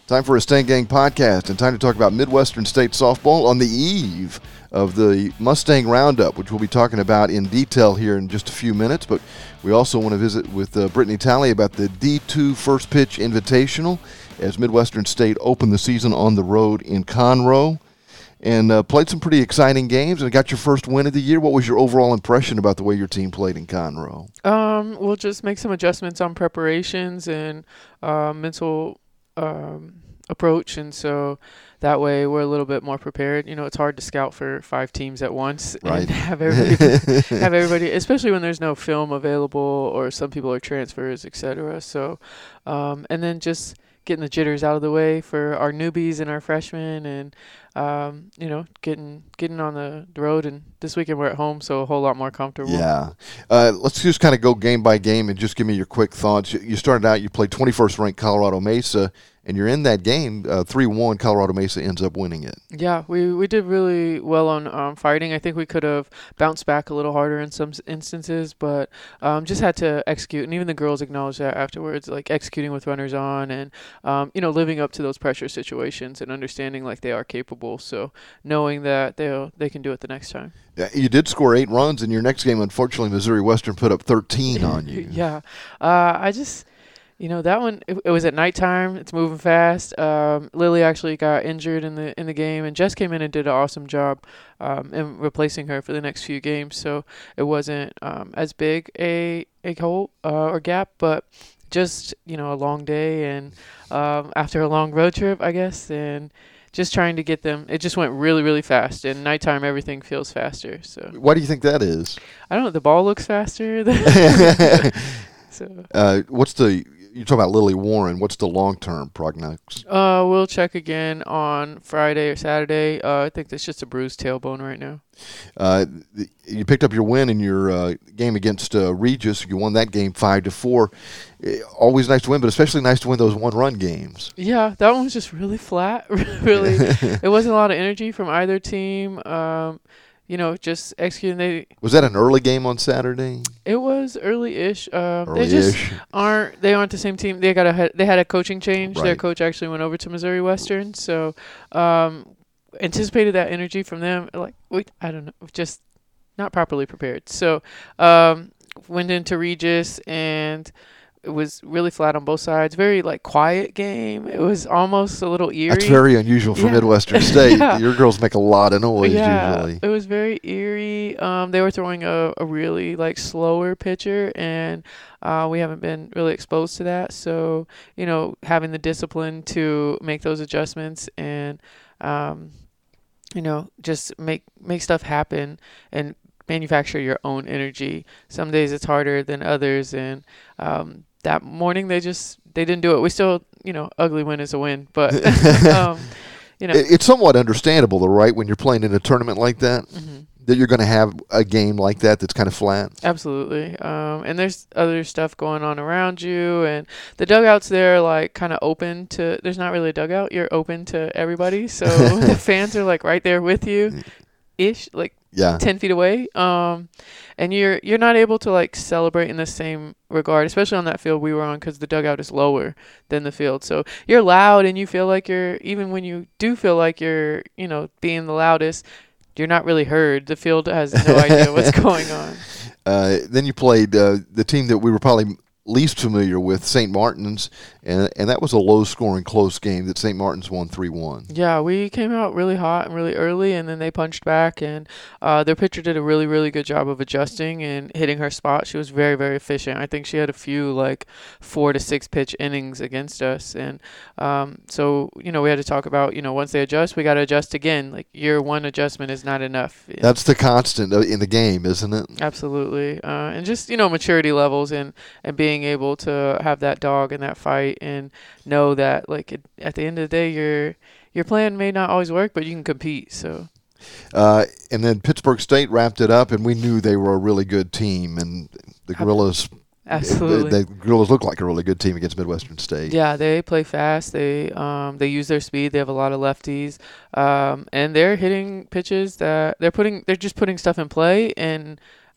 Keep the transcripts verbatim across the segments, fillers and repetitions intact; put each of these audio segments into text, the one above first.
Time for a Stain Gang podcast and time to talk about Midwestern State softball on the eve of the Mustang Roundup, which we'll be talking about in detail here in just a few minutes. But we also want to visit with uh, Brittany Talley about the D two First Pitch Invitational as Midwestern State opened the season on the road in Conroe and uh, played some pretty exciting games and got your first win of the year. What was your overall impression about the way your team played in Conroe? Um, we'll just make some adjustments on preparations and uh, mental um, approach, and so that way we're a little bit more prepared. You know, it's hard to scout for five teams at once right. and have everybody, have everybody, especially when there's no film available or some people are transfers, et cetera. So, um, and then just getting the jitters out of the way for our newbies and our freshmen, and um, you know, getting getting on the road. And this weekend we're at home, so a whole lot more comfortable. Yeah. Uh, let's just kind of go game by game and just give me your quick thoughts. You started out, you played twenty-first ranked Colorado Mesa, and you're in that game, uh, three one, Colorado Mesa ends up winning it. Yeah, we, we did really well on um, fighting. I think we could have bounced back a little harder in some instances, but um, just had to execute. And even the girls acknowledged that afterwards, like executing with runners on and, um, you know, living up to those pressure situations and understanding like they are capable. So knowing that they they can do it the next time. Yeah, you did score eight runs in your next game. Unfortunately, Missouri Western put up thirteen on you. yeah. Uh, I just... You know, that one, it, it was at nighttime. It's moving fast. Um, Lily actually got injured in the in the game, and Jess came in and did an awesome job um, in replacing her for the next few games. So it wasn't um, as big a, a hole uh, or gap, but just, you know, a long day and um, after a long road trip, I guess, and just trying to get them. It just went really, really fast. And nighttime, everything feels faster. So why do you think that is? I don't know. The ball looks faster. so uh, what's the... You talk about Lily Warren. What's the long-term prognosis? Uh, we'll check again on Friday or Saturday. Uh, I think it's just a bruised tailbone right now. Uh, the, you picked up your win in your uh, game against uh, Regis. You won that game five to four. Uh, always nice to win, but especially nice to win those one-run games. Yeah, that one was just really flat. really, it wasn't a lot of energy from either team. Um, you know, just executing. They was that an early game on Saturday? It was early-ish. Uh, early-ish. They just aren't. They aren't the same team. They got a. They had a coaching change. Right. Their coach actually went over to Missouri Western, so um, anticipated that energy from them. Like we, I don't know, just not properly prepared. So um, went into Regis and. It was really flat on both sides. Very, like, quiet game. It was almost a little eerie. That's very unusual for yeah. Midwestern State. yeah. Your girls make a lot of noise yeah, usually. It was very eerie. Um, they were throwing a, a really, like, slower pitcher, and uh, we haven't been really exposed to that. So, you know, having the discipline to make those adjustments and, um, you know, just make make stuff happen and manufacture your own energy. Some days it's harder than others, and um, that morning they just they didn't do it. We still, you know, ugly win is a win, but um, you know, it, it's somewhat understandable, though, right? When you're playing in a tournament like that, mm-hmm. that you're going to have a game like that that's kind of flat. Absolutely, um, and there's other stuff going on around you, and the dugouts there are like kind of open to. There's not really a dugout. You're open to everybody, so the fans are like right there with you, ish, like. Yeah. ten feet away, um, and you're you're not able to like celebrate in the same regard, especially on that field we were on, because the dugout is lower than the field. So you're loud, and you feel like you're, even when you do feel like you're, you know, being the loudest, you're not really heard. The field has no idea what's going on. Uh, then you played uh, the team that we were probably least familiar with, Saint Martin's, and and that was a low-scoring, close game that Saint Martin's won three one. Yeah, we came out really hot and really early, and then they punched back, and uh, their pitcher did a really, really good job of adjusting and hitting her spot. She was very, very efficient. I think she had a few, like, four to six pitch innings against us, and um, so, you know, we had to talk about, you know, once they adjust, we got to adjust again. Like, year one adjustment is not enough. That's the constant in the game, isn't it? Absolutely. Uh, and just, you know, maturity levels and, and being able to have that dog and that fight and know that, like, it, at the end of the day, your your plan may not always work, but you can compete. So, uh, and then Pittsburgh State wrapped it up, and we knew they were a really good team, and the Gorillas. Absolutely, the, the Gorillas look like a really good team against Midwestern State. Yeah, they play fast. They um they use their speed. They have a lot of lefties, um and they're hitting pitches that they're putting. They're just putting stuff in play, and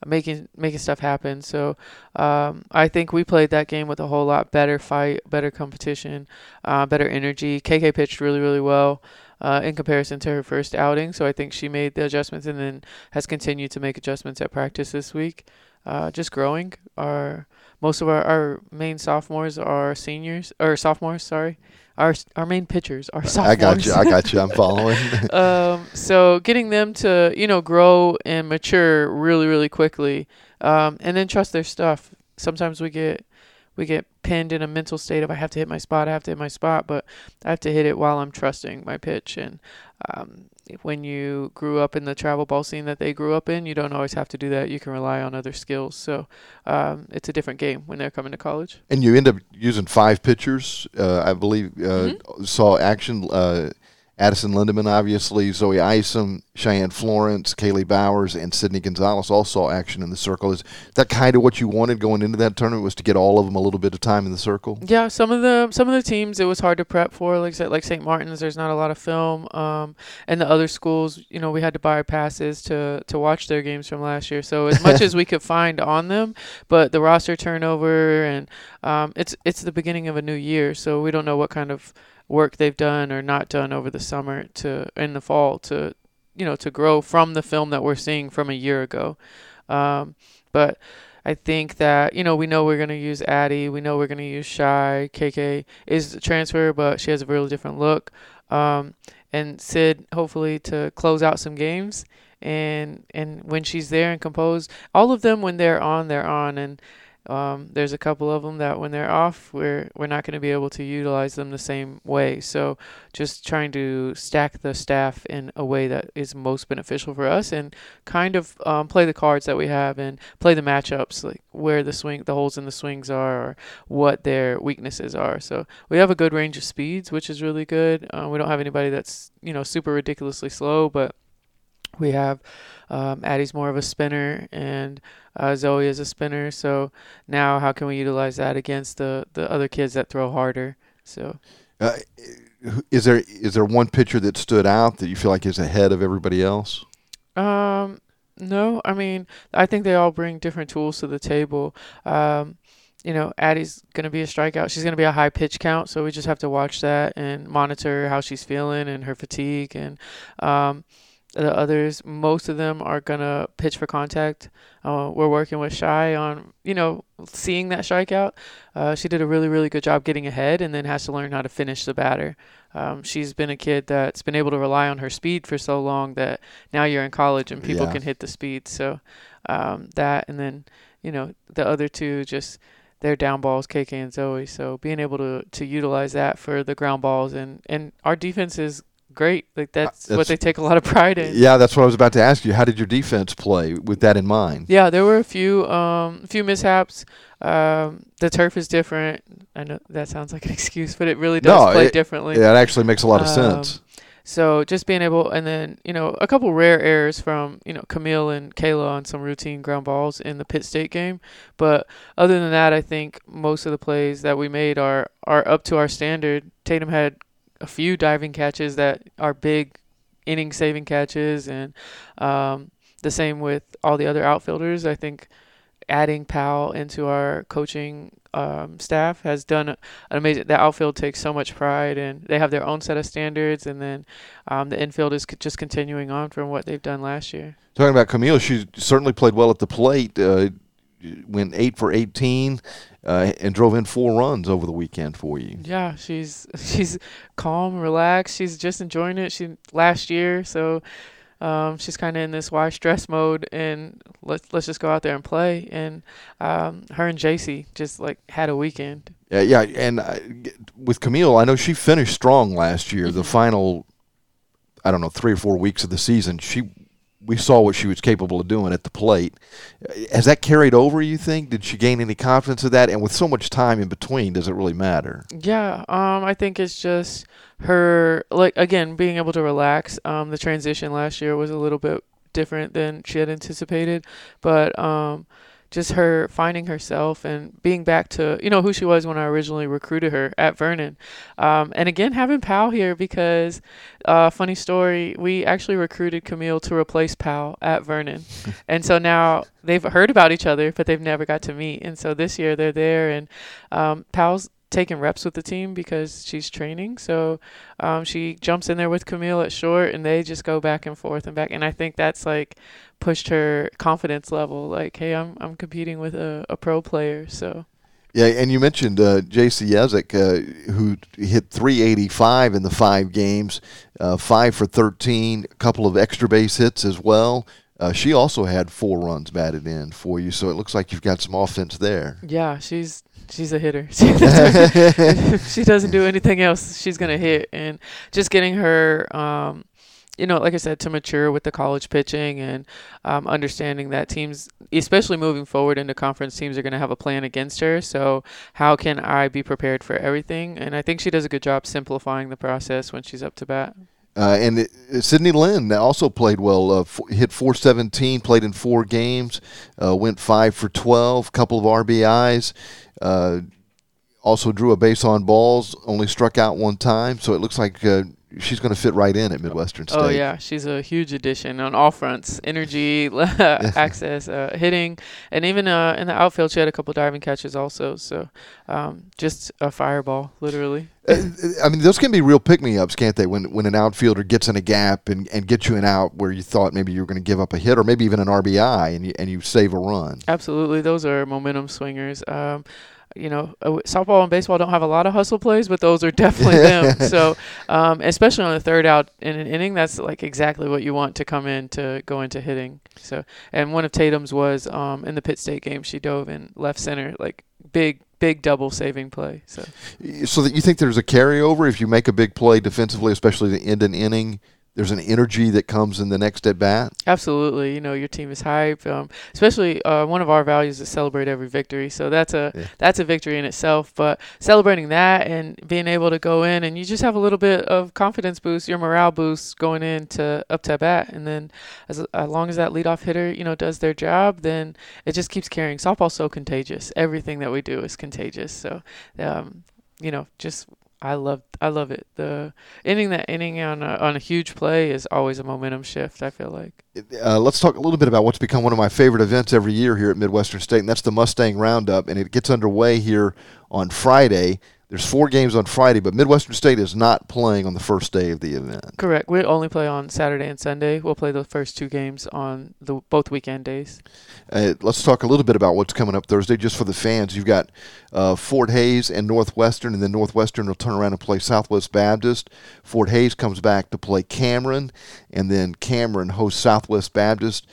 making making stuff happen. So um, I think we played that game with a whole lot better fight, better competition, uh, better energy. K K pitched really, really well uh, in comparison to her first outing. So I think she made the adjustments and then has continued to make adjustments at practice this week. Uh, just growing. Our most of our, our main sophomores are seniors or sophomores. Sorry. Our our main pitchers are sophomores. I got you. I got you. I'm following. um, so getting them to, you know, grow and mature really, really quickly, um, and then trust their stuff. Sometimes we get we get pinned in a mental state of I have to hit my spot, I have to hit my spot, but I have to hit it while I'm trusting my pitch. And um, when you grew up in the travel ball scene that they grew up in, you don't always have to do that. You can rely on other skills. So um, it's a different game when they're coming to college. And you end up using five pitchers, uh, I believe. Uh, mm-hmm. Saw action. Uh, Addison Lindemann, obviously, Zoe Isom, Cheyenne Florence, Kaylee Bowers, and Sydney Gonzalez all saw action in the circle. Is that kind of what you wanted going into that tournament, was to get all of them a little bit of time in the circle? Yeah, some of the some of the teams it was hard to prep for. Like like Saint Martin's, there's not a lot of film, um, and the other schools, you know, we had to buy passes to to watch their games from last year. So as much as we could find on them, but the roster turnover and um, it's it's the beginning of a new year, so we don't know what kind of work they've done or not done over the summer to in the fall to you know to grow from the film that we're seeing from a year ago. Um, but I think that you know we know we're going to use Addie, we know we're going to use Shy. K K is a transfer, but she has a really different look. Um, and Sid, hopefully to close out some games, and and when she's there and composed, all of them when they're on, they're on. And Um, there's a couple of them that when they're off, we're we're not going to be able to utilize them the same way. So just trying to stack the staff in a way that is most beneficial for us, and kind of um, play the cards that we have and play the matchups, like where the swing, the holes in the swings are, or what their weaknesses are. So we have a good range of speeds, which is really good. Uh, we don't have anybody that's you know super ridiculously slow, but we have um, Addie's more of a spinner, and uh, Zoe is a spinner. So now how can we utilize that against the, the other kids that throw harder? So uh, is there is there one pitcher that stood out that you feel like is ahead of everybody else? Um, no, I mean, I think they all bring different tools to the table. Um, you know, Addie's going to be a strikeout. She's going to be a high pitch count, so we just have to watch that and monitor how she's feeling and her fatigue. And um, the others, most of them are going to pitch for contact. Uh, we're working with Shy on, you know, seeing that strikeout. Uh, she did a really, really good job getting ahead and then has to learn how to finish the batter. Um, she's been a kid that's been able to rely on her speed for so long that now you're in college and people Yeah. can hit the speed. So um, that, and then, you know, the other two just – they're down balls, K K and Zoe. So being able to, to utilize that for the ground balls, and, and our defense is great. Like that's, that's what they take a lot of pride in. Yeah, that's what I was about to ask you. How did your defense play with that in mind? Yeah, there were a few um few mishaps. Um, the turf is different. I know that sounds like an excuse, but it really does No, play it, differently. Yeah, it actually makes a lot of Um, sense. So just being able, and then, you know, a couple rare errors from, you know, Camille and Kayla on some routine ground balls in the Pitt State game. But other than that, I think most of the plays that we made are, are up to our standard. Tatum had a few diving catches that are big inning-saving catches, and um, the same with all the other outfielders. I think adding Powell into our coaching um, staff has done an amazing. The outfield takes so much pride, and they have their own set of standards. And then um, the infield is c- just continuing on from what they've done last year. Talking about Camille, she certainly played well at the plate. Uh, went eight for eighteen uh, and drove in four runs over the weekend for you. Yeah, she's she's calm, relaxed. She's just enjoying it. She last year, so. Um, she's kind of in this why stress mode, and let's let's just go out there and play. And um, her and J C just like had a weekend. Yeah, yeah, and uh, with Camille, I know she finished strong last year. The final, I don't know, three or four weeks of the season, she we saw what she was capable of doing at the plate. Has that carried over, you think? Did she gain any confidence of that? And with so much time in between, does it really matter? Yeah, um, I think it's just her, like, again, being able to relax. Um, the transition last year was a little bit different than she had anticipated, but um, just her finding herself and being back to, you know, who she was when I originally recruited her at Vernon. Um, and again, having Powell here because, uh, funny story, we actually recruited Camille to replace Powell at Vernon. And so now they've heard about each other, but they've never got to meet. And so this year they're there, and um, Powell's taking reps with the team because she's training. So um, she jumps in there with Camille at short, and they just go back and forth and back. And I think that's like pushed her confidence level. Like, hey, I'm I'm competing with a, a pro player. So. Yeah, and you mentioned uh, J C Yezik, uh, who hit three eighty-five in the five games, uh, five for thirteen, a couple of extra base hits as well. Uh, she also had four runs batted in for you, so it looks like you've got some offense there. Yeah, she's she's a hitter. If she doesn't do anything else, she's gonna hit. And just getting her, um, you know, like I said, to mature with the college pitching and um, understanding that teams, especially moving forward into conference, teams are going to have a plan against her. So how can I be prepared for everything? And I think she does a good job simplifying the process when she's up to bat. Uh, and it, Sydney Lynn also played well, uh, f- hit four seventeen, played in four games, uh, went five for twelve, couple of R B Is, uh, also drew a base on balls, only struck out one time. So it looks like uh, she's going to fit right in at Midwestern State. Oh, yeah. She's a huge addition on all fronts. Energy, access, uh, hitting, and even uh, in the outfield, she had a couple diving catches also. So um, just a fireball, literally. I mean, those can be real pick-me-ups, can't they, when when an outfielder gets in a gap and, and gets you an out where you thought maybe you were going to give up a hit or maybe even an R B I and you, and you save a run. Absolutely. Those are momentum swingers. Um, you know, uh, softball and baseball don't have a lot of hustle plays, but those are definitely them. So, um, especially on the third out in an inning, that's like exactly what you want to come in to go into hitting. So, and one of Tatum's was um, in the Pitt State game, she dove in left center, like big, big double saving play. So, so that you think there's a carryover if you make a big play defensively, especially to end an inning. There's an energy that comes in the next at bat. Absolutely, you know your team is hype. Um, especially uh, one of our values is celebrate every victory. So that's a yeah. that's a victory in itself. But celebrating that and being able to go in and you just have a little bit of confidence boost, your morale boost going into up to bat, and then as as long as that leadoff hitter you know does their job, then it just keeps carrying. Softball's so contagious. Everything that we do is contagious. So, um, you know, just. I love I love it. The inning that inning on a, on a huge play is always a momentum shift, I feel like. Uh, let's talk a little bit about what's become one of my favorite events every year here at Midwestern State, and that's the Mustang Roundup, and it gets underway here on Friday. There's four games on Friday, but Midwestern State is not playing on the first day of the event. Correct. We only play on Saturday and Sunday. We'll play the first two games on the both weekend days. Uh, let's talk a little bit about what's coming up Thursday, just for the fans. You've got uh, Fort Hays and Northwestern, and then Northwestern will turn around and play Southwest Baptist. Fort Hays comes back to play Cameron, and then Cameron hosts Southwest Baptist.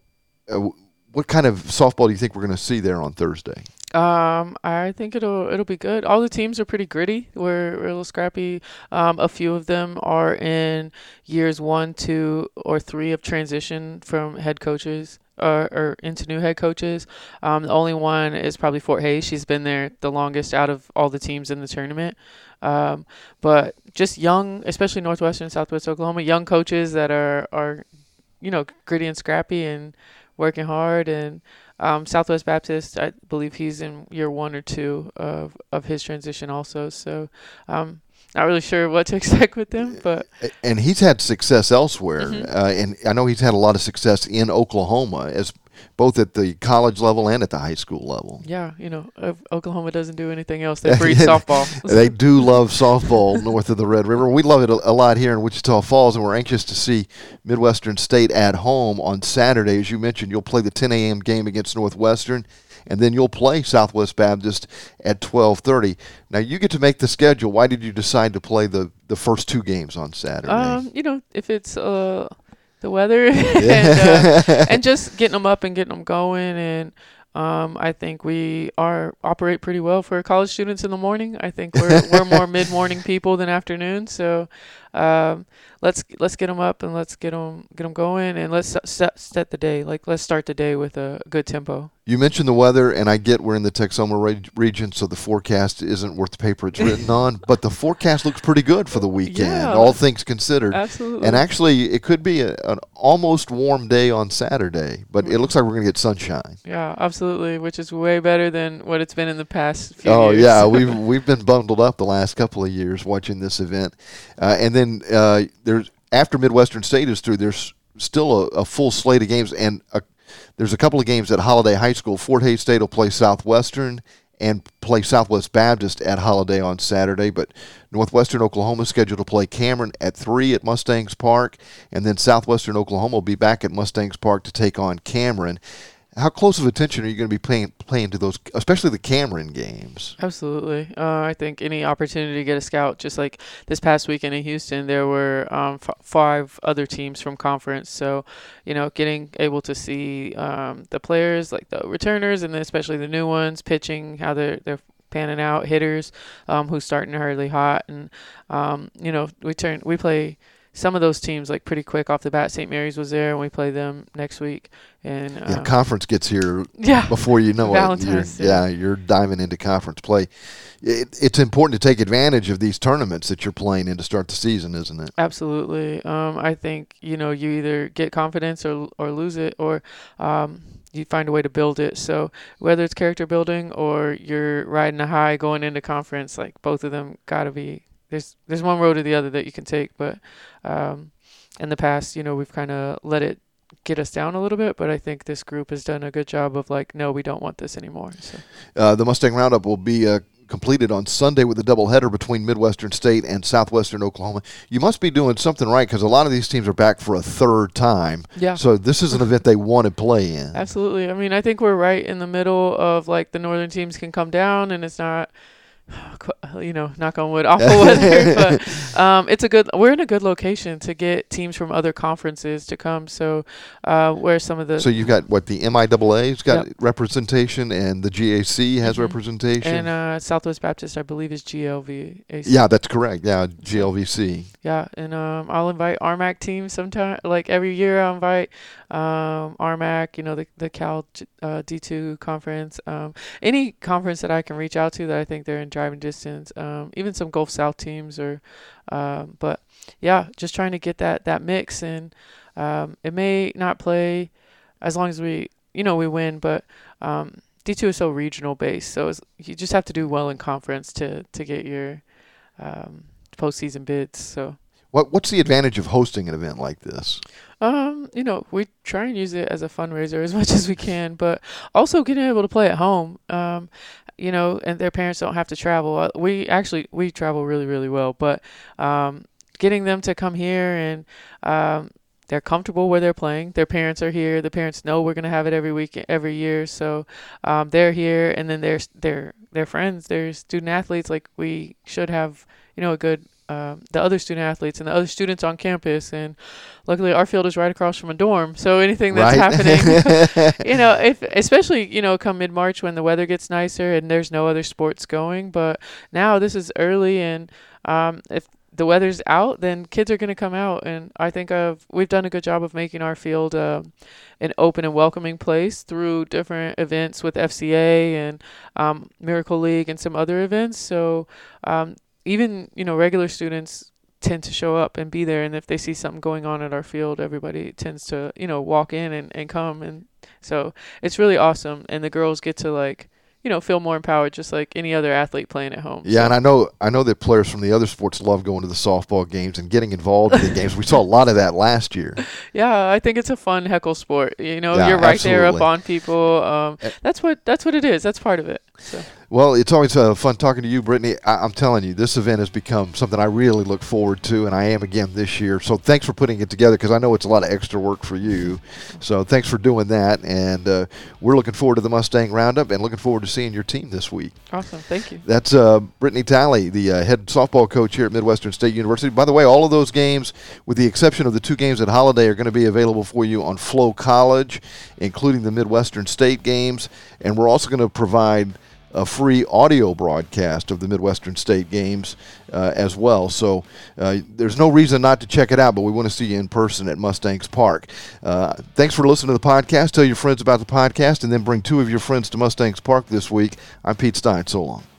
Uh, what kind of softball do you think we're going to see there on Thursday? Um, I think it'll it'll be good. All the teams are pretty gritty. We're, we're a little scrappy. Um, a few of them are in years one, two, or three of transition from head coaches or, or into new head coaches. Um, the only one is probably Fort Hays. She's been there the longest out of all the teams in the tournament. Um, but just young, especially Northwestern and Southwest Oklahoma, young coaches that are are, you know, gritty and scrappy and working hard. And Um, Southwest Baptist, I believe he's in year one or two of, of his transition also. So um, not really sure what to expect with him. But And he's had success elsewhere. Mm-hmm. Uh, and I know he's had a lot of success in Oklahoma, as both at the college level and at the high school level. Yeah, you know, if Oklahoma doesn't do anything else, they breed softball. They do love softball north of the Red River. We love it a, a lot here in Wichita Falls, and we're anxious to see Midwestern State at home on Saturday. As you mentioned, you'll play the ten a.m. game against Northwestern, and then you'll play Southwest Baptist at twelve thirty. Now, you get to make the schedule. Why did you decide to play the, the first two games on Saturday? Um, you know, if it's uh, the weather and, uh, and just getting them up and getting them going. And um, I think we are operate pretty well for college students in the morning. I think we're we're more mid-morning people than afternoon. So um, let's let's get them up and let's get them get them going, and let's set set the day. Like let's start the day with a good tempo. You mentioned the weather, and I get we're in the Texoma re- region, so the forecast isn't worth the paper it's written on. But the forecast looks pretty good for the weekend, Yeah. all things considered. Absolutely. And actually, it could be a, an almost warm day on Saturday, but it looks like we're going to get sunshine. Yeah, absolutely, which is way better than what it's been in the past few Oh, years. yeah, we've we've been bundled up the last couple of years watching this event, uh, and then uh, there's after Midwestern State is through, there's still a, a full slate of games, and a, there's a couple of games at Holiday High School. Fort Hays State will play Southwestern and play Southwest Baptist at Holiday on Saturday, but Northwestern Oklahoma is scheduled to play Cameron at three at Mustangs Park, and then Southwestern Oklahoma will be back at Mustangs Park to take on Cameron. How close of attention are you going to be paying playing to those, especially the Cameron games? Absolutely. Uh, I think any opportunity to get a scout, just like this past weekend in Houston, there were um, f- five other teams from conference. So, you know, getting able to see um, the players, like the returners, and then especially the new ones, pitching, how they're they're panning out, hitters, um, who's starting early hot, and um, you know, we turn we play some of those teams like pretty quick off the bat. Saint Mary's was there, and we play them next week. And Yeah, um, conference gets here yeah, before you know it. You're, Valentine's Day. yeah, you're diving into conference play. It, it's important to take advantage of these tournaments that you're playing in to start the season, isn't it? Absolutely. Um, I think, you know, you either get confidence or or lose it, or um, you find a way to build it. So whether it's character building or you're riding a high going into conference, like both of them got to be, there's there's one road or the other that you can take. But um, in the past, you know, we've kind of let it get us down a little bit, but I think this group has done a good job of like, no, we don't want this anymore. So. Uh, the Mustang Roundup will be uh, completed on Sunday with a doubleheader between Midwestern State and Southwestern Oklahoma. You must be doing something right, because a lot of these teams are back for a third time. Yeah. So this is an event they want to play in. Absolutely. I mean, I think we're right in the middle of like the northern teams can come down, and it's not, you know, knock on wood, awful weather, but um, it's a good, we're in a good location to get teams from other conferences to come. So uh, where some of the, So you've got, what, the M I A A's got Yep. representation, and the G A C has Mhm. representation? and uh, Southwest Baptist, I believe, is G L V A C. Yeah, that's correct. Yeah, G L V C. Yeah, and um, I'll invite R M A C teams sometime. Like every year, I'll invite um, R M A C, you know, the the Cal uh, D two conference, um, any conference that I can reach out to that I think they're in driving distance. Um, even some Gulf South teams, or, um, but yeah, just trying to get that that mix. And um, it may not play as long as we, you know, we win, but um, D two is so regional based, so it's, you just have to do well in conference to to get your um, postseason bids. So. What What's the advantage of hosting an event like this? Um, you know, we try and use it as a fundraiser as much as we can, but also getting able to play at home. Um, you know, and their parents don't have to travel. Uh, We actually we travel really really well, but um, getting them to come here, and um, they're comfortable where they're playing. Their parents are here. The parents know we're gonna have it every week, every year. So um, they're here, and then there's their their friends, their student athletes. Like we should have, you know, a good. Um, the other student athletes and the other students on campus, and luckily our field is right across from a dorm, so anything that's Right. happening, you know, if especially, you know, come mid-March when the weather gets nicer and there's no other sports going. But now this is early, and um, if the weather's out, then kids are going to come out, and I think of we've done a good job of making our field uh, an open and welcoming place through different events with F C A and um, Miracle League and some other events. So um, even, you know, regular students tend to show up and be there. And if they see something going on at our field, everybody tends to, you know, walk in and, and come. And so it's really awesome. And the girls get to, like, you know, feel more empowered, just like any other athlete playing at home. Yeah, so. and I know I know that players from the other sports love going to the softball games and getting involved in the games. We saw a lot of that last year. Yeah, I think it's a fun heckle sport. You know, Yeah, you're right there up absolutely. on people. Um, that's what that's what it is. That's part of it. So. Well, it's always uh, fun talking to you, Brittany. I- I'm telling you, this event has become something I really look forward to, and I am again this year. So thanks for putting it together, because I know it's a lot of extra work for you. So thanks for doing that, and uh, we're looking forward to the Mustang Roundup and looking forward to seeing your team this week. Awesome. Thank you. That's uh, Brittany Talley, the uh, head softball coach here at Midwestern State University. By the way, all of those games, with the exception of the two games at Holiday, are going to be available for you on Flow College, including the Midwestern State games. And we're also going to provide a free audio broadcast of the Midwestern State games uh, as well. So uh, there's no reason not to check it out, but we want to see you in person at Mustangs Park. Uh, thanks for listening to the podcast. Tell your friends about the podcast, and then bring two of your friends to Mustangs Park this week. I'm Pete Stein. So long.